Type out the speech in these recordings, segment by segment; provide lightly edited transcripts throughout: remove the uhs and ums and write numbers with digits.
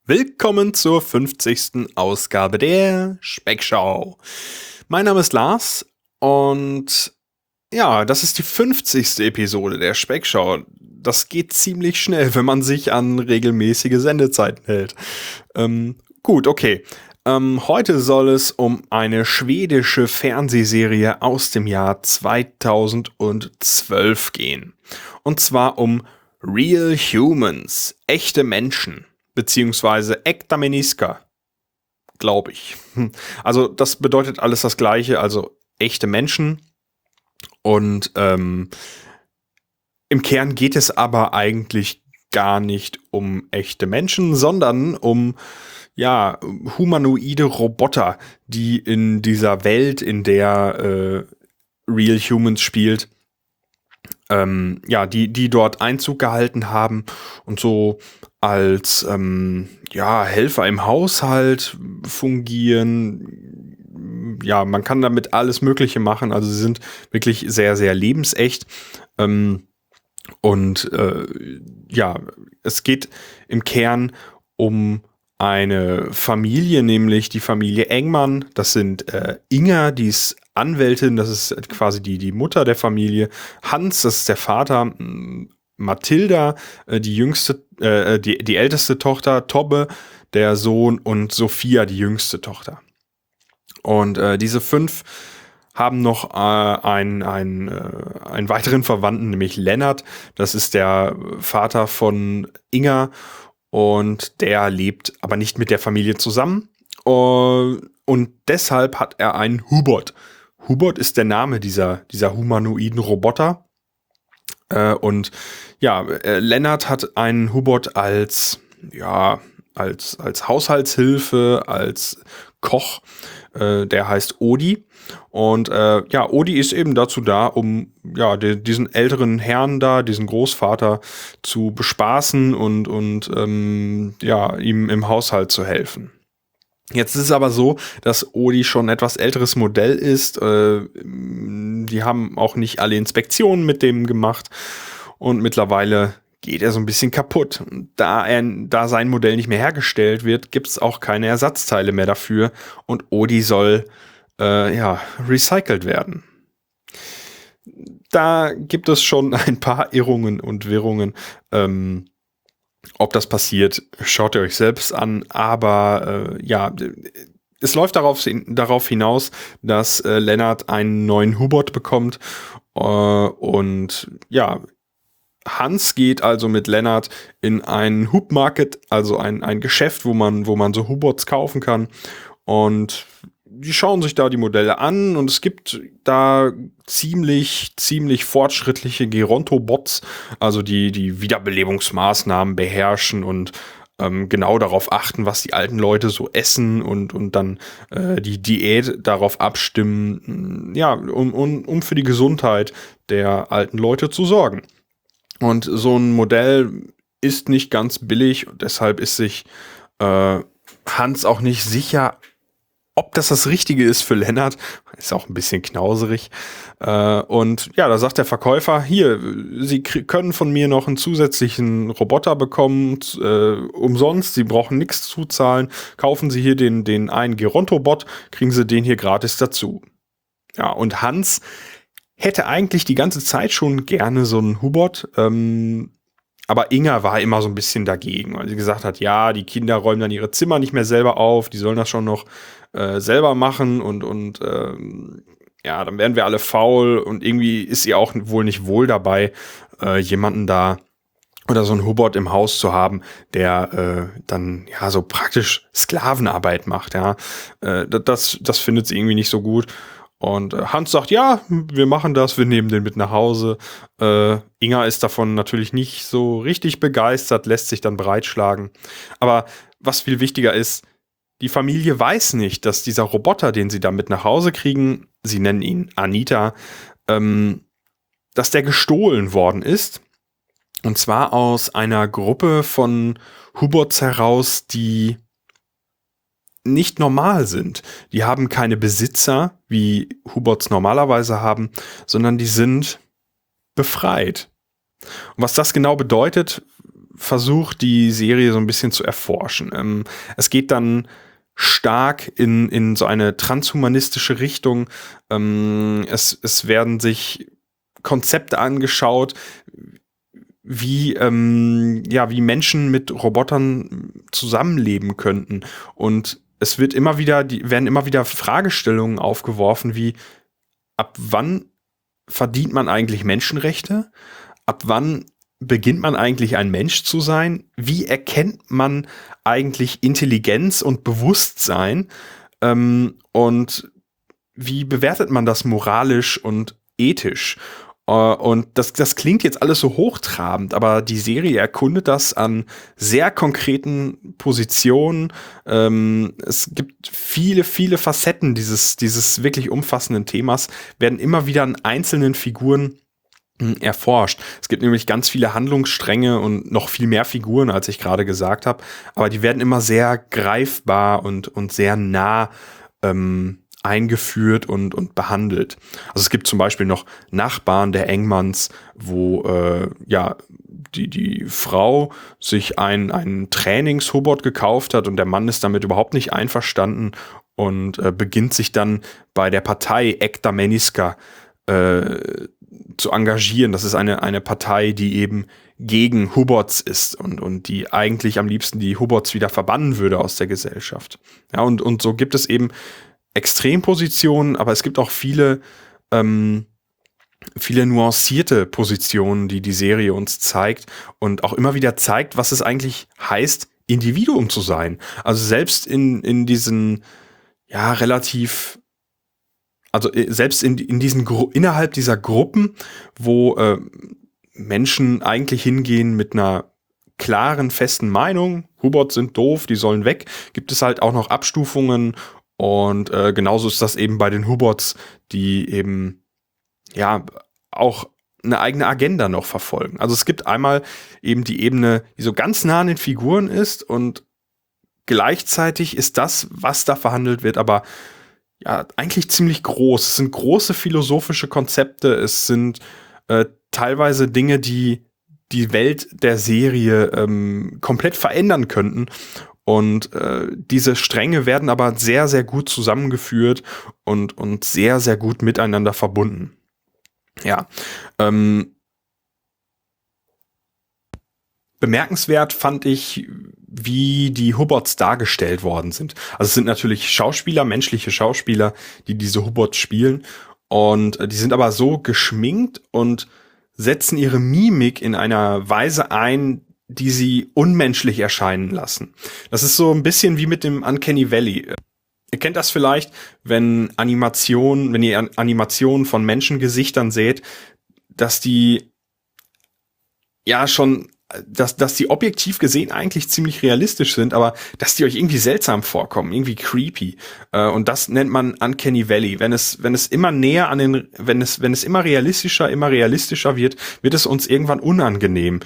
Willkommen zur 50. Ausgabe der Speckschau. Mein Name ist Lars und ja, das ist die 50. Episode der Speckschau. Das geht ziemlich schnell, wenn man sich an regelmäßige Sendezeiten hält. Gut, okay. Heute soll es um eine schwedische Fernsehserie aus dem Jahr 2012 gehen. Und zwar um Real Humans, echte Menschen. Beziehungsweise Äkta Människor, glaube ich. Also das bedeutet alles das Gleiche, also echte Menschen. Und im Kern geht es aber eigentlich gar nicht um echte Menschen, sondern um humanoide Roboter, die in dieser Welt, in der Real Humans spielt, die dort Einzug gehalten haben und so als Helfer im Haushalt fungieren. Ja, man kann damit alles Mögliche machen. Also sie sind wirklich sehr, sehr lebensecht. Es geht im Kern um eine Familie, nämlich die Familie Engman. Das sind Inger, die ist Anwältin, das ist quasi die Mutter der Familie. Hans, das ist der Vater. Mathilda, die älteste Tochter. Tobbe, der Sohn. Und Sophia, die jüngste Tochter. Und diese 5 haben noch einen weiteren Verwandten, nämlich Lennart. Das ist der Vater von Inger. Und der lebt aber nicht mit der Familie zusammen. Und deshalb hat er einen Hubot. Hubot ist der Name dieser humanoiden Roboter. Lennart hat einen Hubot als Haushaltshilfe, als Koch. Der heißt Odi. Und Odi ist eben dazu da, um diesen älteren Herrn da, diesen Großvater zu bespaßen und ihm im Haushalt zu helfen. Jetzt ist es aber so, dass Odi schon ein etwas älteres Modell ist. Die haben auch nicht alle Inspektionen mit dem gemacht und mittlerweile geht er so ein bisschen kaputt. Da sein Modell nicht mehr hergestellt wird, gibt es auch keine Ersatzteile mehr dafür und Odi soll recycelt werden. Da gibt es schon ein paar Irrungen und Wirrungen. Ob das passiert, schaut ihr euch selbst an. Aber es läuft darauf hinaus, dass Lennart einen neuen Hubot bekommt. Hans geht also mit Lennart in einen Hubmarket, also ein Geschäft, wo man so Hubots kaufen kann. Und die schauen sich da die Modelle an und es gibt da ziemlich fortschrittliche Gerontobots, also die Wiederbelebungsmaßnahmen beherrschen und genau darauf achten, was die alten Leute so essen und dann die Diät darauf abstimmen, um für die Gesundheit der alten Leute zu sorgen. Und so ein Modell ist nicht ganz billig und deshalb ist sich Hans auch nicht sicher, ob das Richtige ist für Lennart. Ist auch ein bisschen knauserig. Da sagt der Verkäufer, hier, Sie können von mir noch einen zusätzlichen Roboter bekommen, umsonst, Sie brauchen nichts zuzahlen. Kaufen Sie hier den einen Gerontobot, kriegen Sie den hier gratis dazu. Ja, und Hans hätte eigentlich die ganze Zeit schon gerne so einen Hubot, aber Inger war immer so ein bisschen dagegen, weil sie gesagt hat, ja, die Kinder räumen dann ihre Zimmer nicht mehr selber auf, die sollen das schon noch selber machen und dann werden wir alle faul und irgendwie ist ihr auch wohl nicht wohl dabei, jemanden da oder so einen Hubot im Haus zu haben, der dann so praktisch Sklavenarbeit macht, ja. Das findet sie irgendwie nicht so gut. Und Hans sagt, ja, wir machen das, wir nehmen den mit nach Hause. Inger ist davon natürlich nicht so richtig begeistert, lässt sich dann breitschlagen. Aber was viel wichtiger ist, die Familie weiß nicht, dass dieser Roboter, den sie da mit nach Hause kriegen, sie nennen ihn Anita, dass der gestohlen worden ist. Und zwar aus einer Gruppe von Hubots heraus, die nicht normal sind. Die haben keine Besitzer, wie Hubots normalerweise haben, sondern die sind befreit. Und was das genau bedeutet, versucht die Serie so ein bisschen zu erforschen. Es geht dann stark in so eine transhumanistische Richtung. Es werden sich Konzepte angeschaut, wie Menschen mit Robotern zusammenleben könnten. Und es werden immer wieder Fragestellungen aufgeworfen, wie ab wann verdient man eigentlich Menschenrechte? Ab wann beginnt man eigentlich ein Mensch zu sein? Wie erkennt man eigentlich Intelligenz und Bewusstsein? Und wie bewertet man das moralisch und ethisch? Und das klingt jetzt alles so hochtrabend, aber die Serie erkundet das an sehr konkreten Positionen. Es gibt viele, viele Facetten dieses wirklich umfassenden Themas, werden immer wieder an einzelnen Figuren erforscht. Es gibt nämlich ganz viele Handlungsstränge und noch viel mehr Figuren, als ich gerade gesagt habe, aber die werden immer sehr greifbar und sehr nah eingeführt und behandelt. Also es gibt zum Beispiel noch Nachbarn der Engmans, wo die Frau sich einen Trainingshobot gekauft hat und der Mann ist damit überhaupt nicht einverstanden und beginnt sich dann bei der Partei Ekta Meniska zu engagieren. Das ist eine Partei, die eben gegen Hubots ist und die eigentlich am liebsten die Hubots wieder verbannen würde aus der Gesellschaft. Ja, und so gibt es eben Extrempositionen, aber es gibt auch viele nuancierte Positionen, die Serie uns zeigt und auch immer wieder zeigt, was es eigentlich heißt, Individuum zu sein. Also selbst in diesen relativ, also selbst in diesen innerhalb dieser Gruppen, wo Menschen eigentlich hingehen mit einer klaren, festen Meinung, Hubots sind doof, die sollen weg, gibt es halt auch noch Abstufungen. Und genauso ist das eben bei den Hubots, die eben auch eine eigene Agenda noch verfolgen. Also es gibt einmal eben die Ebene, die so ganz nah an den Figuren ist und gleichzeitig ist das, was da verhandelt wird, aber eigentlich ziemlich groß. Es sind große philosophische Konzepte, es sind teilweise Dinge, die die Welt der Serie komplett verändern könnten. Und diese Stränge werden aber sehr, sehr gut zusammengeführt und sehr, sehr gut miteinander verbunden. Ja. Bemerkenswert fand ich, wie die Hubots dargestellt worden sind. Also es sind natürlich Schauspieler, menschliche Schauspieler, die diese Hubots spielen. Und die sind aber so geschminkt und setzen ihre Mimik in einer Weise ein, die sie unmenschlich erscheinen lassen. Das ist so ein bisschen wie mit dem Uncanny Valley. Ihr kennt das vielleicht, wenn ihr Animationen von Menschengesichtern seht, dass die dass die objektiv gesehen eigentlich ziemlich realistisch sind, aber dass die euch irgendwie seltsam vorkommen, irgendwie creepy. Und das nennt man Uncanny Valley. Wenn es immer näher wenn es immer realistischer wird, wird es uns irgendwann unangenehm.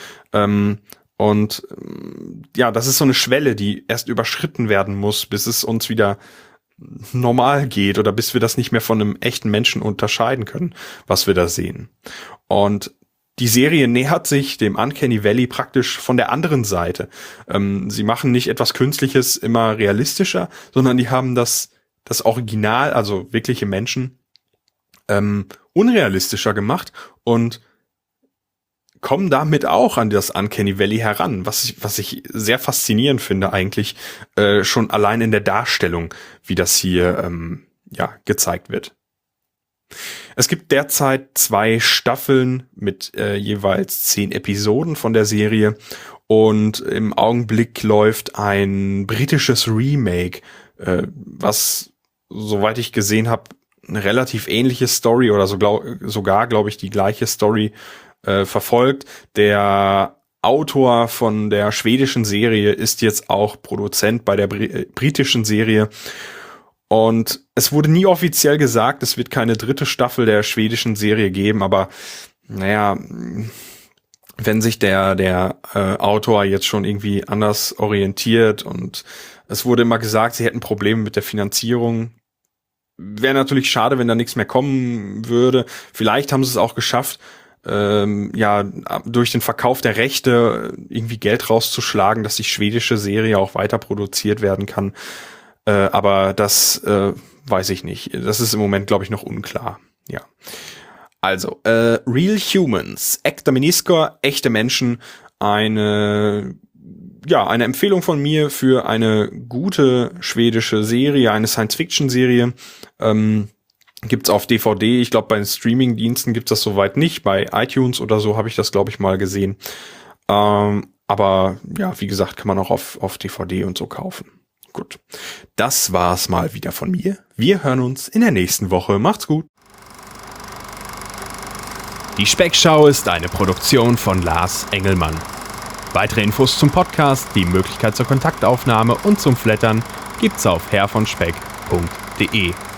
Das ist so eine Schwelle, die erst überschritten werden muss, bis es uns wieder normal geht oder bis wir das nicht mehr von einem echten Menschen unterscheiden können, was wir da sehen. Und die Serie nähert sich dem Uncanny Valley praktisch von der anderen Seite. Sie machen nicht etwas Künstliches immer realistischer, sondern die haben das Original, also wirkliche Menschen, unrealistischer gemacht und kommen damit auch an das Uncanny Valley heran, was ich sehr faszinierend finde eigentlich, schon allein in der Darstellung, wie das hier gezeigt wird. Es gibt derzeit 2 Staffeln mit jeweils 10 Episoden von der Serie und im Augenblick läuft ein britisches Remake, was, soweit ich gesehen habe, eine relativ ähnliche Story oder sogar, glaube ich, die gleiche Story verfolgt. Der Autor von der schwedischen Serie ist jetzt auch Produzent bei der britischen Serie. Und es wurde nie offiziell gesagt, es wird keine 3. Staffel der schwedischen Serie geben, aber wenn sich der Autor jetzt schon irgendwie anders orientiert und es wurde immer gesagt, sie hätten Probleme mit der Finanzierung, wäre natürlich schade, wenn da nichts mehr kommen würde. Vielleicht haben sie es auch geschafft, durch den Verkauf der Rechte irgendwie Geld rauszuschlagen, dass die schwedische Serie auch weiter produziert werden kann. Aber das weiß ich nicht. Das ist im Moment, glaube ich, noch unklar. Ja. Also, Real Humans, Exterminister, echte Menschen, eine Empfehlung von mir für eine gute schwedische Serie, eine Science-Fiction-Serie. Gibt's auf DVD. Ich glaube, bei den Streaming-Diensten gibt's das soweit nicht. Bei iTunes oder so habe ich das, glaube ich, mal gesehen. Aber ja, wie gesagt, kann man auch auf DVD und so kaufen. Gut. Das war's mal wieder von mir. Wir hören uns in der nächsten Woche. Macht's gut. Die Speckschau ist eine Produktion von Lars Engelmann. Weitere Infos zum Podcast, die Möglichkeit zur Kontaktaufnahme und zum Flattern gibt's auf herrvonspeck.de.